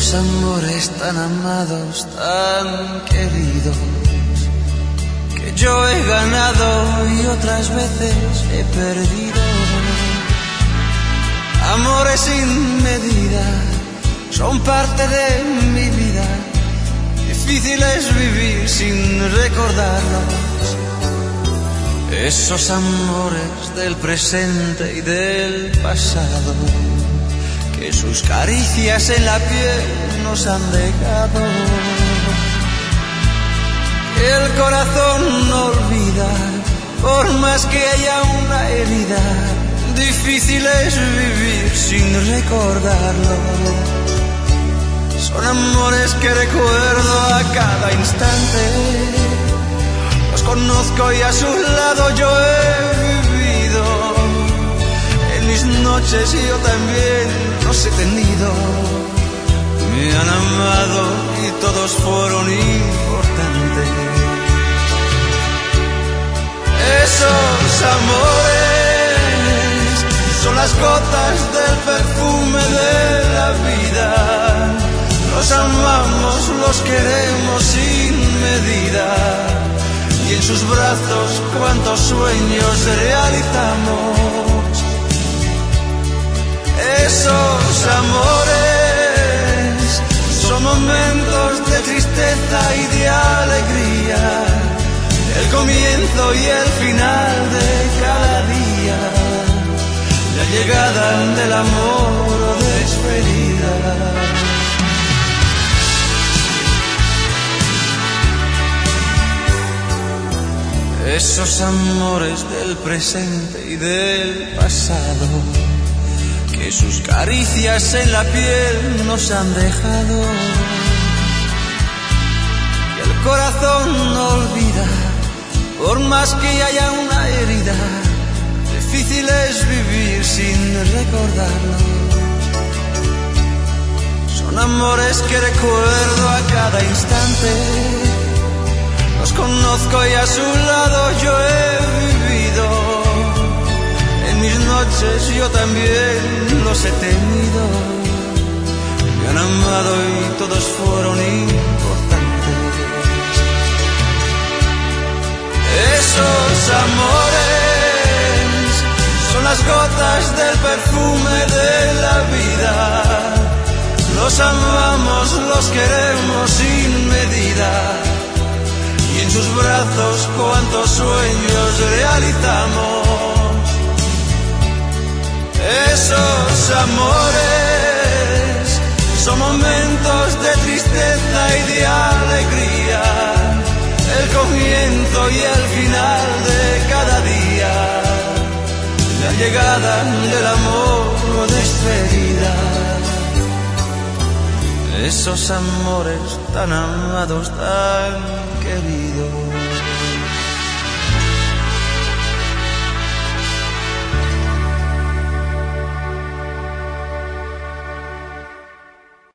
Esos amores tan amados, tan queridos, que yo he ganado y otras veces he perdido. Amores sin medida, son parte de mi vida. Difícil es vivir sin recordarlos. Esos amores del presente y del pasado, que sus caricias en la piel nos han dejado. El corazón no olvida, por más que haya una herida. Difícil es vivir sin recordarlo. Son amores que recuerdo a cada instante. Los conozco y a su lado yo he vivido. En mis noches yo también los he tenido. Me han amado y todos fueron importantes. Esos amores son las gotas del perfume de la vida. Los amamos, los queremos sin medida. Y en sus brazos cuántos sueños realizamos. Esos amores son momentos de tristeza y de alegría. El comienzo y el final de cada día. La llegada del amor o despedida. Esos amores del presente y del pasado, que sus caricias en la piel nos han dejado. Que el corazón no olvida, por más que haya una herida. Difícil es vivir sin recordarlo. Son amores que recuerdo a cada instante. Los conozco y a su lado yo he vivido. En mis noches yo también los he tenido. Me han amado y todos fueron importantes. Esos amores son las gotas del perfume de la vida. Los amamos, los queremos sin medida. Y en sus brazos cuántos sueños realizamos. Esos amores son momentos de tristeza y de alegría. El comienzo y el final de cada día. La llegada del amor o despedida. Esos amores tan amados, tan